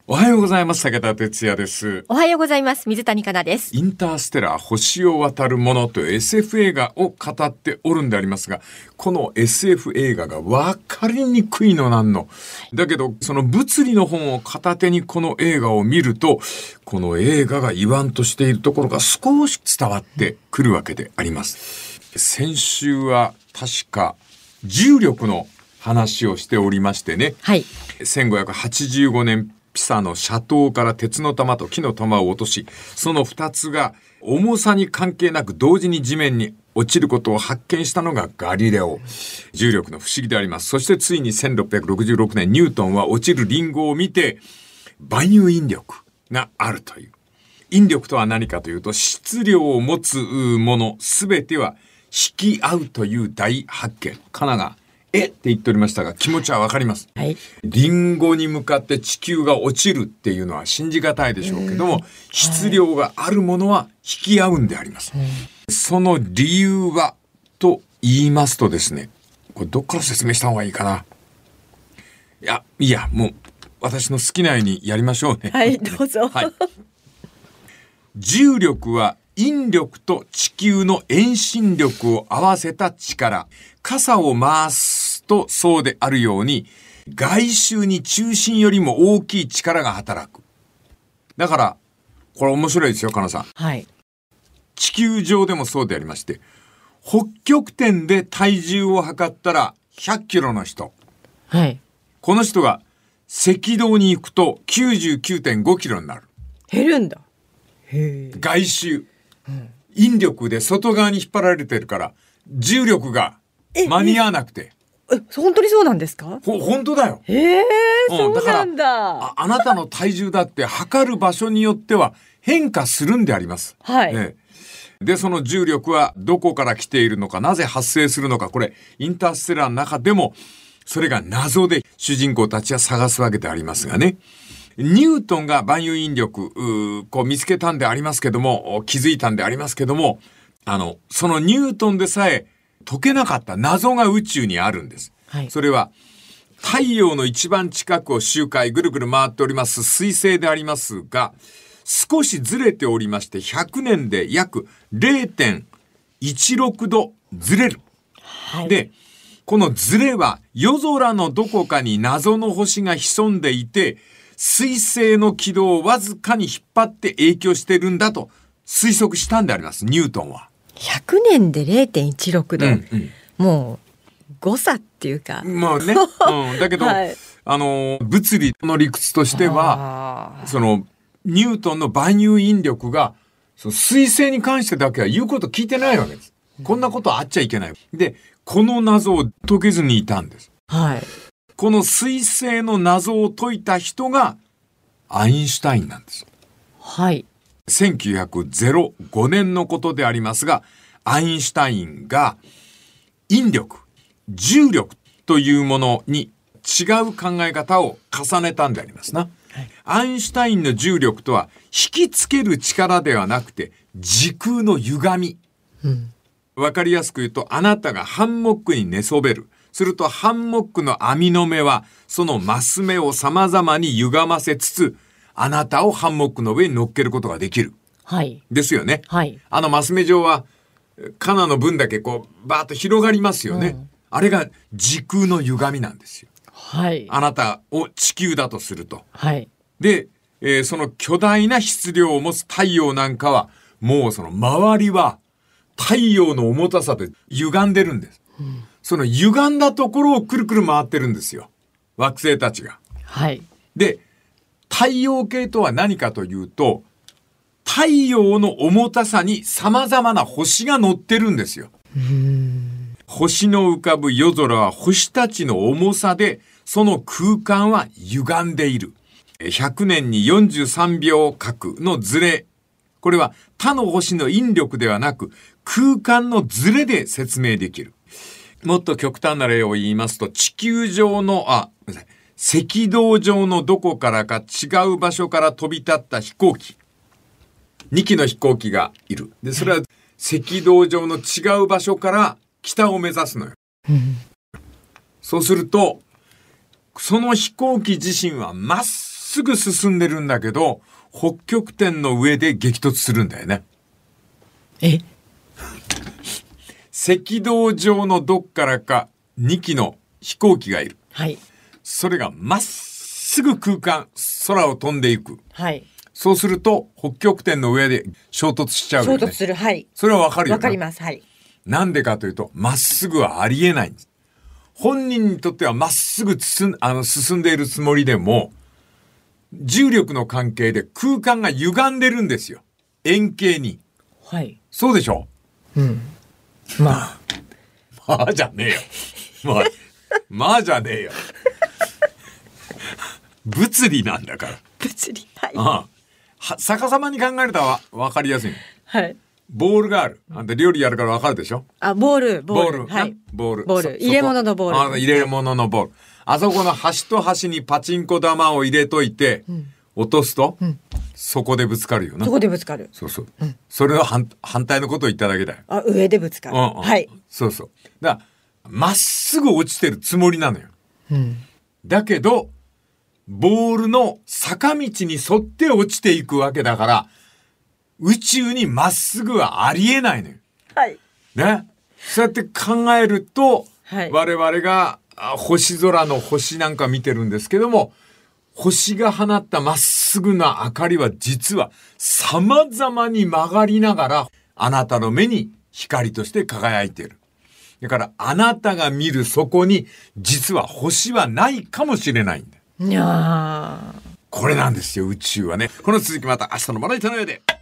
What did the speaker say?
おはようございます。武田哲也です。 おはようございます。水谷香奈です。 インターステラー星を渡るものという SF 映画を語っておるんでありますが、この SF 映画が分かりにくいのなんの。だけど、その物理の本を片手にこの映画を見ると、この映画が言わんとしているところが少し伝わってくるわけであります。先週は確か重力の話をしておりましてね。 はい。 1585年ピサの斜塔から鉄の玉と木の玉を落とし、その2つが重さに関係なく同時に地面に落ちることを発見したのがガリレオ。重力の不思議であります。そしてついに1666年ニュートンは落ちるリンゴを見て万有引力があるという。引力とは何かというと、質量を持つものすべては引き合うという大発見。カナがって言っておりましたが、気持ちはわかります。 はい。 リンゴに向かって地球が落ちるっていうのは信じがたいでしょうけども、質量があるものは引き合うんであります。その理由はと言いますとですね、これどっから説明した方がいいかな。いや、もう私の好きなようにやりましょうね。 はい、どうぞ。 はい。重力は引力と地球の遠心力を合わせた力。傘を回すとそうであるように、外周に中心よりも大きい力が働く。だから、これ面白いですよ、かなさん。 はい。 地球上でもそうでありまして、北極点で体重を測ったら100キロの人。 はい。 この人が赤道に行くと 99.5 キロになる。 減るんだ。へー。 外周。引力で外側に引っ張られてるから、重力が間に合わなくて。 本当にそうなんですか？ 本当だよ。 へえ、そうなんだ。 あなたの体重だって測る場所によっては変化するんであります。 はい。 で、その重力はどこから来ているのか、なぜ発生するのか、これ、インターステラーの中でも、それが謎で主人公たちは探すわけでありますがね。ニュートンが万有引力、こう見つけたんでありますけども、気づいたんでありますけども、そのニュートンでさえ解けなかった謎が宇宙にあるんです。 はい。 それは、太陽の一番近くを周回ぐるぐる回っております水星でありますが、少しずれておりまして100年で約 0.16 度ずれる。 はい。 で、このずれは夜空のどこかに謎の星が潜んでいて、水星の軌道をわずかに引っ張って影響してるんだと推測したんであります、ニュートンは。 100年で 0.16 度。もう誤差っていうか。 まあね。だけど、 はい、 物理の理屈としては、その、ニュートンの万有引力が、その水星に関してだけは言うこと聞いてないわけです。こんなことあっちゃいけない。で、この謎を解けずにいたんです。 はい。 この水星の謎を解いた人が、アインシュタインなんです。 はい。 1905年のことでありますが、アインシュタインが、引力、重力というものに違う考え方を重ねたんでありますな。 はい、 アインシュタインの重力とは引きつける力ではなくて時空の歪み。わかりやすく言うと、あなたがハンモックに寝そべる。するとハンモックの網の目はそのマス目を様々に歪ませつつ、あなたをハンモックの上に乗っけることができる。 はい。 ですよね。 はい。 マス目状はカナの分だけこうバーッと広がりますよね。あれが時空の歪みなんですよ。 はい。 あなたを地球だとすると。 はい。 で、その巨大な質量を持つ太陽なんかは、もうその周りは太陽の重たさで歪んでるんです。その歪んだところをくるくる回ってるんですよ。惑星たちが。 はい。 で、太陽系とは何かというと、太陽の重たさに様々な星が乗ってるんですよ。星の浮かぶ夜空は星たちの重さで、その空間は歪んでいる。100年に43秒角のズレ。これは他の星の引力ではなく、空間のズレで説明できる。もっと極端な例を言いますと、地球上の、赤道上のどこからか違う場所から飛び立った飛行機。2機の飛行機がいる。で、それは赤道上の違う場所から北を目指すのよ。そうすると、その飛行機自身はまっすすぐ進んでるんだけど、北極点の上で激突するんだよね。赤道上のどっからか2機の飛行機がいる。 はい。 それがまっすぐ空を飛んでいく。 はい。 そうすると北極点の上で衝突しちゃうよね。 衝突する。はい。 それはわかるよね。 わかります。はい。 なんでかというと、まっすぐはありえないんです。本人にとってはまっすぐ進んでいるつもりでも、重力の関係で空間が歪んでるんですよ。円形に。 はい。 そうでしょ？ うん。まあ。 まあじゃねえよ。まあじゃねえよ。物理なんだから。 物理。はい。 逆さまに考えるとわかりやすい。 はい。 ボールがある。あんた料理やるからわかるでしょ？ ボール。 はい。ボール。 入れ物のボール。 入れ物のボール。あそこの端と端にパチンコ玉を入れといて、落とすと、そこでぶつかるよな。 そこでぶつかる。 そう。それの反対のことを言っただけだよ。 上でぶつかる。はい。 そう。だから、まっすぐ落ちてるつもりなのよ。だけど、ボールの坂道に沿って落ちていくわけだから、宇宙にまっすぐはありえないのよ。 はい。 ね。そうやって考えると、 はい、 我々が星空の星なんか見てるんですけども、星が放ったまっすぐな明かりは実は様々に曲がりながら、あなたの目に光として輝いている。だからあなたが見るそこに実は星はないかもしれないんだ。 いやー。 これなんですよ、宇宙はね。この続きまた明日のまな板の上で。